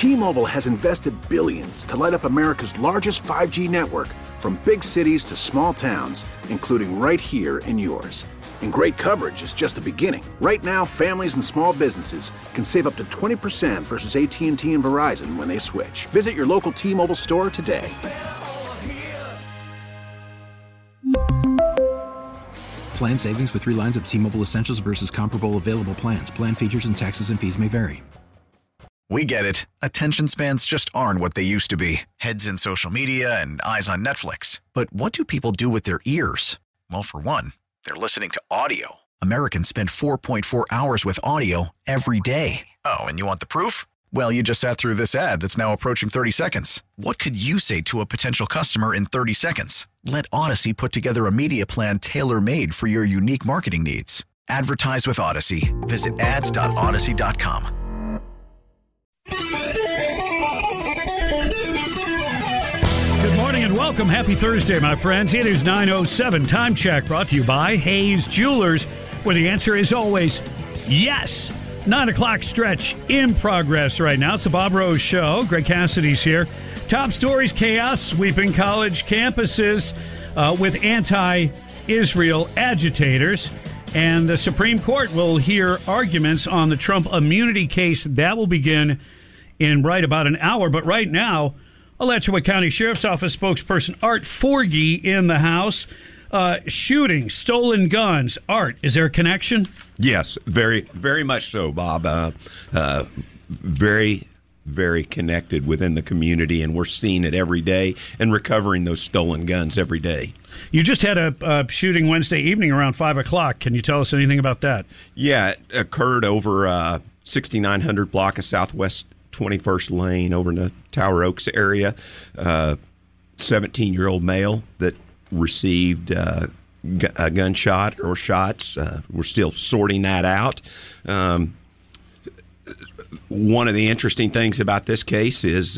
T-Mobile has invested billions to light up America's largest 5G network, from big cities to small towns, including right here in yours. And great coverage is just the beginning. Right now, families and small businesses can save up to 20% versus AT&T and Verizon when they switch. Visit your local T-Mobile store today. Plan savings with 3 lines of T-Mobile Essentials versus comparable available plans. Plan features and taxes and fees may vary. We get it. Attention spans just aren't what they used to be. Heads in social media and eyes on Netflix. But what do people do with their ears? Well, for one, they're listening to audio. Americans spend 4.4 hours with audio every day. Oh, and you want the proof? Well, you just sat through this ad that's now approaching 30 seconds. What could you say to a potential customer in 30 seconds? Let Odyssey put together a media plan tailor-made for your unique marketing needs. Advertise with Odyssey. Visit ads.odyssey.com. Good morning and welcome. Happy Thursday, my friends. It is 9:07. Time check brought to you by Hayes Jewelers, where the answer is always yes. 9 o'clock stretch in progress right now. It's the Bob Rose Show. Greg Cassidy's here. Top stories: chaos sweeping college campuses with anti-Israel agitators. And the Supreme Court will hear arguments on the Trump immunity case. That will begin in right about an hour. But right now, Alachua County Sheriff's Office spokesperson Art Forgy in the House. Shooting, stolen guns. Art, is there a connection? Yes, very, very much so, Bob. Very, very connected within the community, and we're seeing it every day and recovering those stolen guns every day. You just had a shooting Wednesday evening around 5 o'clock. Can you tell us anything about that? Yeah, it occurred over 6900 block of Southwest 21st Lane over in the Tower Oaks area. 17-year-old male that received a gunshot or shots. We're still sorting that out. One of the interesting things about this case is,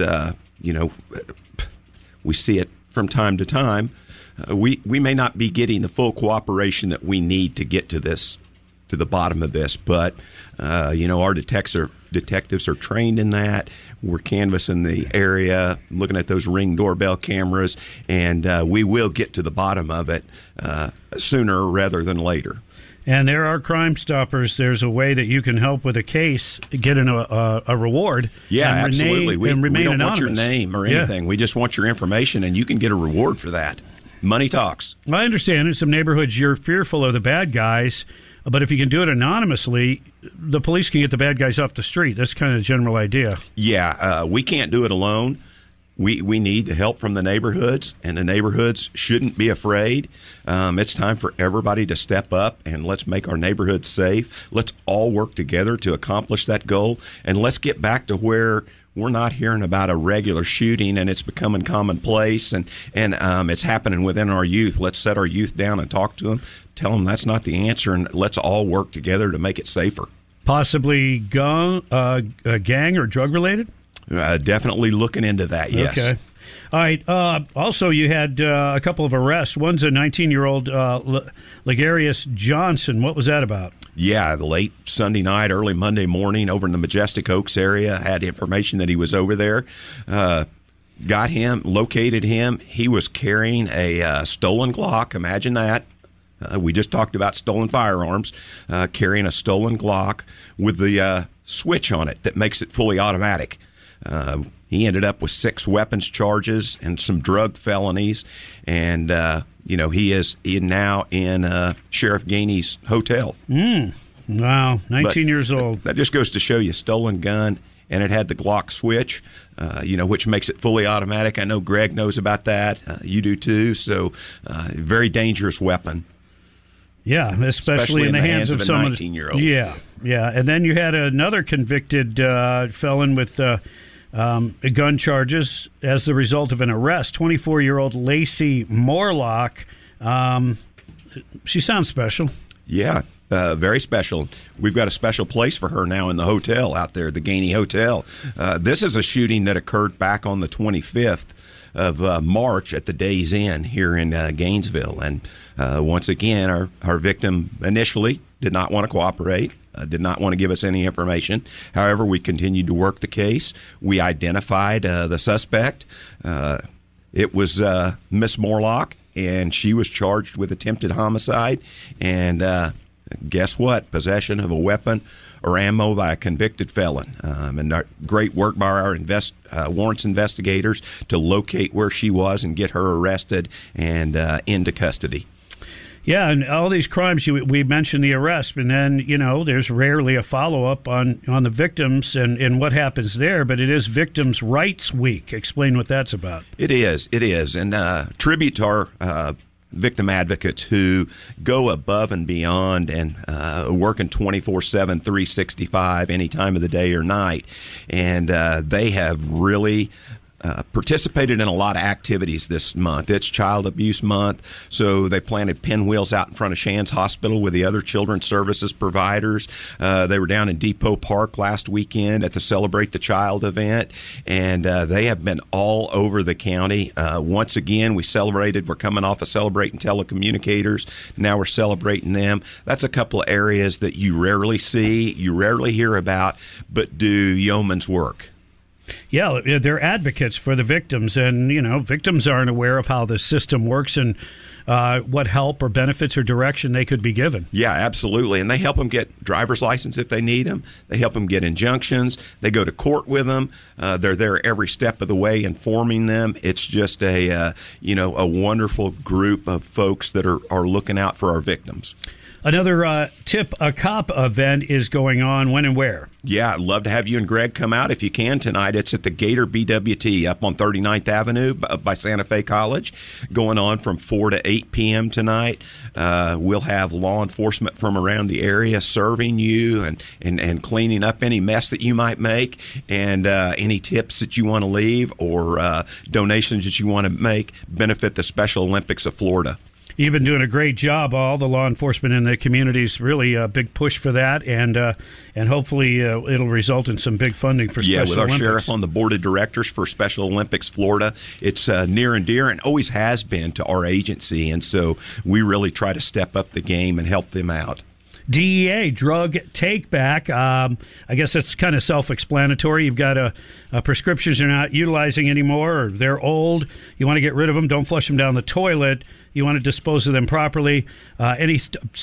we see it from time to time. We may not be getting the full cooperation that we need to get to the bottom of this, but our detectives are trained in that. We're canvassing the area, looking at those Ring doorbell cameras, and we will get to the bottom of it sooner rather than later. And there are Crime Stoppers. There's a way that you can help with a case, get a reward. Yeah, absolutely. We don't anonymous. Want your name or anything. Yeah. We just want your information, and you can get a reward for that. Money talks. I understand in some neighborhoods you're fearful of the bad guys, but if you can do it anonymously, the police can get the bad guys off the street. That's kind of the general idea. Yeah, we can't do it alone. We need the help from the neighborhoods, and the neighborhoods shouldn't be afraid. It's time for everybody to step up, and let's make our neighborhoods safe. Let's all work together to accomplish that goal, and let's get back to where we're not hearing about a regular shooting and it's becoming commonplace, and it's happening within our youth. Let's set our youth down and talk to them, tell them that's not the answer, and let's all work together to make it safer. Possibly gang or drug-related? Definitely looking into that, yes. Okay. All right. Also, you had a couple of arrests. One's a 19-year-old Legarius Johnson. What was that about? Yeah, the late Sunday night, early Monday morning over in the Majestic Oaks area. Had information that he was over there. Got him, located him. He was carrying a stolen Glock. Imagine that. We just talked about stolen firearms. Carrying a stolen Glock with the switch on it that makes it fully automatic. He ended up with 6 weapons charges and some drug felonies, and he is now in Sheriff Gainey's hotel. Wow, 19 years old. That just goes to show you, stolen gun, and it had the Glock switch, which makes it fully automatic. I know Greg knows about that. You do too. So, very dangerous weapon. Yeah, especially in the hands of someone 19-year-old. Yeah. And then you had another convicted felon with gun charges as the result of an arrest. 24-year-old Lacey Morlock. She sounds special. Yeah, very special. We've got a special place for her now in the hotel out there, the Gainey Hotel. This is a shooting that occurred back on the 25th of March at the Days Inn here in Gainesville. And once again, our victim initially did not want to cooperate. did not want to give us any information. However, we continued to work the case. We identified the suspect. It was Miss Morlock, and she was charged with attempted homicide. And guess what? Possession of a weapon or ammo by a convicted felon. And great work by our warrants investigators to locate where she was and get her arrested and into custody. Yeah, and all these crimes, we mentioned the arrest, and then, there's rarely a follow-up on the victims and what happens there, but it is Victims' Rights Week. Explain what that's about. It is. And tribute to our victim advocates who go above and beyond and working 24/7, 365, any time of the day or night. And they have really participated in a lot of activities this month. It's Child Abuse Month, so they planted pinwheels out in front of Shands Hospital with the other children's services providers. They were down in Depot Park last weekend at the Celebrate the Child event, and they have been all over the county. Once again, we're coming off of celebrating telecommunicators. Now we're celebrating them. That's a couple of areas that you rarely see, you rarely hear about, but do yeoman's work. Yeah, they're advocates for the victims, and, victims aren't aware of how the system works and what help or benefits or direction they could be given. Yeah, absolutely. And they help them get driver's license if they need them. They help them get injunctions. They go to court with them. They're there every step of the way informing them. It's just a wonderful group of folks that are looking out for our victims. Another Tip a Cop event is going on. When and where? Yeah, I'd love to have you and Greg come out if you can tonight. It's at the Gator BWT up on 39th Avenue by Santa Fe College, going on from 4 to 8 p.m. tonight. We'll have law enforcement from around the area serving you and cleaning up any mess that you might make, and any tips that you want to leave or donations that you want to make benefit the Special Olympics of Florida. You've been doing a great job. All the law enforcement in the community's really a big push for that, and hopefully it'll result in some big funding for Special Olympics. Yeah, with our sheriff on the board of directors for Special Olympics Florida, it's near and dear and always has been to our agency, and so we really try to step up the game and help them out. DEA, drug take back. I guess that's kind of self-explanatory. You've got prescriptions you're not utilizing anymore, or they're old. You want to get rid of them. Don't flush them down the toilet. You want to dispose of them properly. Any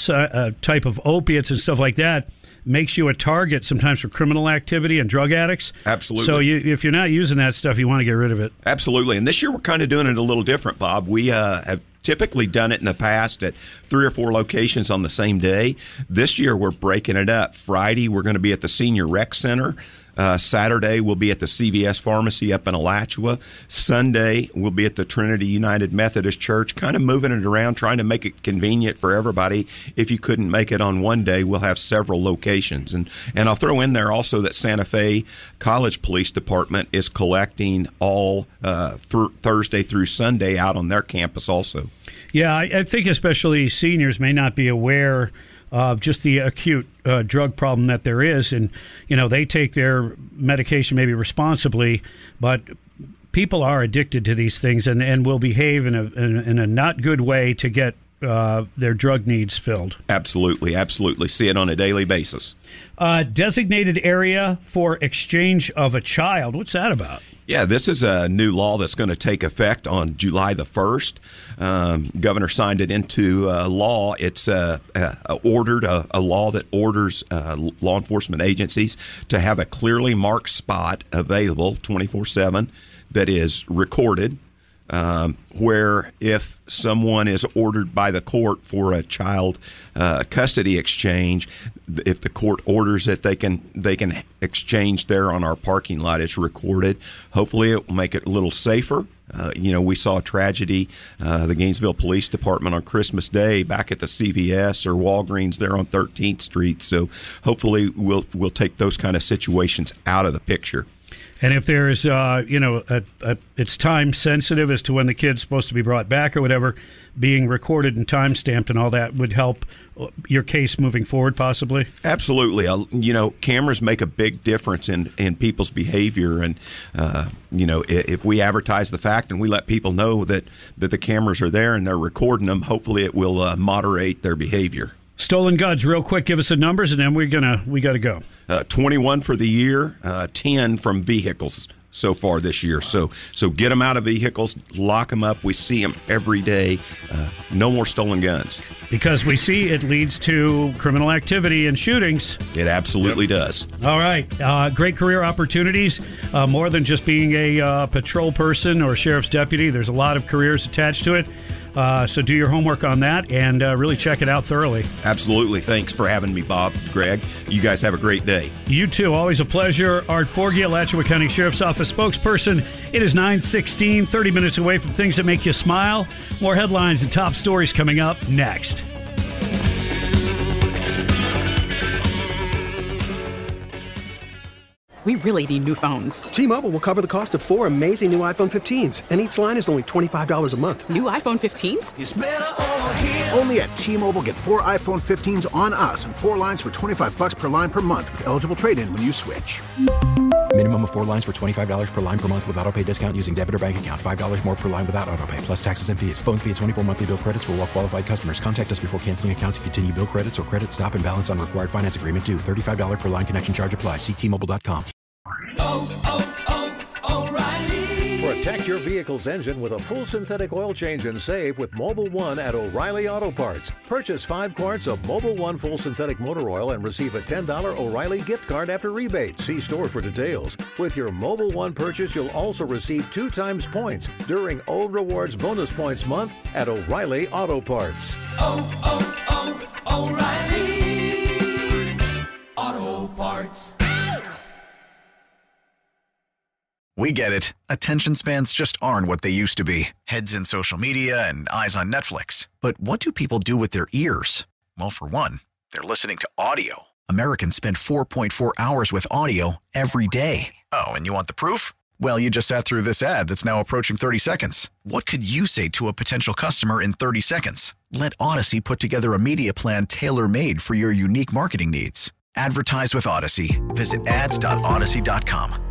type of opiates and stuff like that makes you a target sometimes for criminal activity and drug addicts. Absolutely. So if you're not using that stuff, you want to get rid of it. Absolutely. And this year we're kind of doing it a little different, Bob. We have typically done it in the past at 3 or 4 locations on the same day. This year we're breaking it up. Friday we're going to be at the Senior Rec Center. Saturday we'll be at the CVS Pharmacy up in Alachua. Sunday we'll be at the Trinity United Methodist Church, kind of moving it around, trying to make it convenient for everybody. If you couldn't make it on one day, we'll have several locations. And I'll throw in there also that Santa Fe College Police Department is collecting all Thursday through Sunday out on their campus also. Yeah, I think especially seniors may not be aware of just the acute drug problem that there is. And, they take their medication maybe responsibly, but people are addicted to these things and will behave in a not good way to get their drug needs filled. Absolutely. See it on a daily basis. Designated area for exchange of a child. What's that about? Yeah, this is a new law that's going to take effect on July the 1st. Governor signed it into law. It's ordered a law that orders law enforcement agencies to have a clearly marked spot available 24/7 that is recorded, where if someone is ordered by the court for a child custody exchange, if the court orders it, they can exchange there on our parking lot. It's recorded. Hopefully it will make it a little safer. We saw a tragedy, the Gainesville Police Department on Christmas Day back at the CVS or Walgreens there on 13th Street. So hopefully we'll take those kind of situations out of the picture. And if there's, it's time sensitive as to when the kid's supposed to be brought back or whatever, being recorded and time stamped and all that would help your case moving forward, possibly? Absolutely. Cameras make a big difference in people's behavior. And, if we advertise the fact and we let people know that the cameras are there and they're recording them, hopefully it will moderate their behavior. Stolen goods, real quick, give us the numbers, and then we got to go. 21 for the year, 10 from vehicles so far this year. So get them out of vehicles, lock them up. We see them every day. No more stolen guns. Because we see it leads to criminal activity and shootings. It absolutely does. All right. Great career opportunities. More than just being a patrol person or sheriff's deputy. There's a lot of careers attached to it. So do your homework on that and really check it out thoroughly. Absolutely. Thanks for having me, Bob, Greg. You guys have a great day. You too. Always a pleasure. Art Forgy, Alachua County Sheriff's Office spokesperson. It is 9:16, 30 minutes away from things that make you smile. More headlines and top stories coming up next. We really need new phones. T-Mobile will cover the cost of 4 amazing new iPhone 15s, and each line is only $25 a month. New iPhone 15s? It's better over here. Only at T-Mobile, get 4 iPhone 15s on us and 4 lines for $25 per line per month with eligible trade-in when you switch. Minimum of 4 lines for $25 per line per month with autopay discount using debit or bank account. $5 more per line without autopay, plus taxes and fees. Phone fee at 24 monthly bill credits for well-qualified customers. Contact us before canceling account to continue bill credits or credit stop and balance on required finance agreement due. $35 per line connection charge applies. See T-Mobile.com. O'Reilly. Protect your vehicle's engine with a full synthetic oil change and save with Mobil 1 at O'Reilly Auto Parts. Purchase 5 quarts of Mobil 1 full synthetic motor oil and receive a $10 O'Reilly gift card after rebate. See store for details. With your Mobil 1 purchase, you'll also receive 2 times points during O Rewards Bonus Points Month at O'Reilly Auto Parts. O'Reilly Auto Parts. We get it. Attention spans just aren't what they used to be. Heads in social media and eyes on Netflix. But what do people do with their ears? Well, for one, they're listening to audio. Americans spend 4.4 hours with audio every day. Oh, and you want the proof? Well, you just sat through this ad that's now approaching 30 seconds. What could you say to a potential customer in 30 seconds? Let Odyssey put together a media plan tailor-made for your unique marketing needs. Advertise with Odyssey. Visit ads.odyssey.com.